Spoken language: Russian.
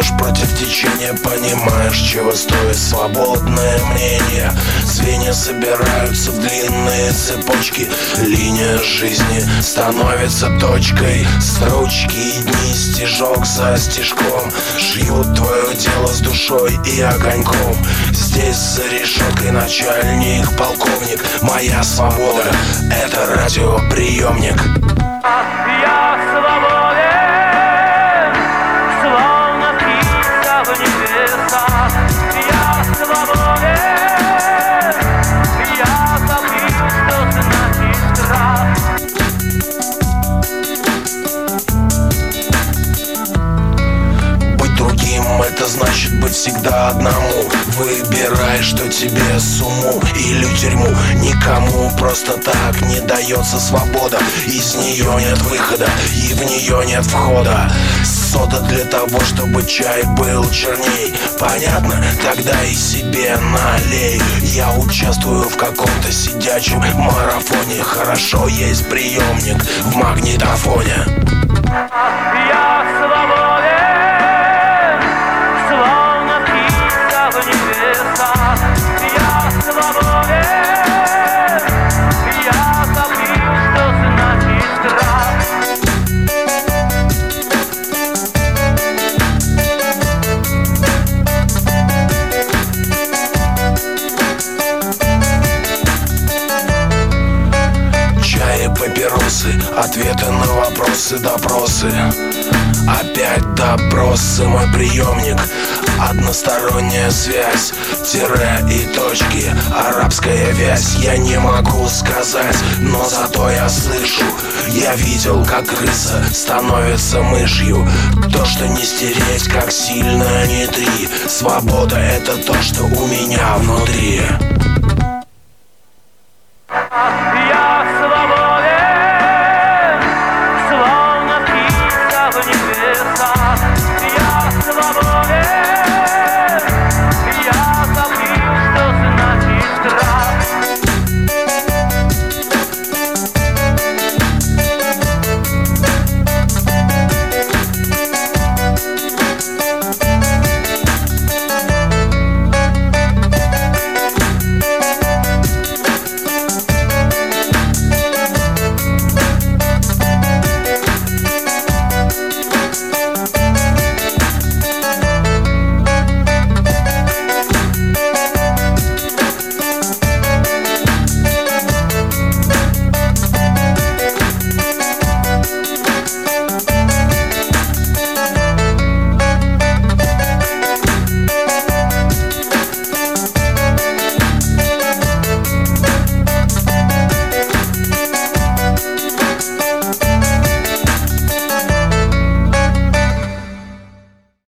плывешь против течения, понимаешь, чего стоит свободное мнение. Звенья собираются в длинные цепочки, линия жизни становится точкой. Строчки и дни стежок за стежком шьют твое дело с душой и огоньком. Здесь за решеткой начальник, полковник. Моя свобода — это радиоприемник. Я свободен, словно птица в небесах. Я свободен, я забыл, что значит страх. Быть другим — это значит быть всегда одному. Выбирай, что тебе с уму или тюрьму. Никому просто так не дается свобода. Из нее нет выхода и в нее нет входа. Сода для того, чтобы чай был черней. Понятно? Тогда и себе налей. Я участвую в каком-то сидячем марафоне. Хорошо, есть приемник в магнитофоне. Я свободен, словно птица в небесах. Я свободен, я забыл, что значит страх. Чай и папиросы, ответы на вопросы, допросы. Опять допросы, мой приемник. Односторонняя связь, тире и точки, арабская вязь. Я не могу сказать, но зато я слышу. Я видел, как крыса становится мышью. То, что не стереть, как сильно не три. Свобода — это то, что у меня внутри.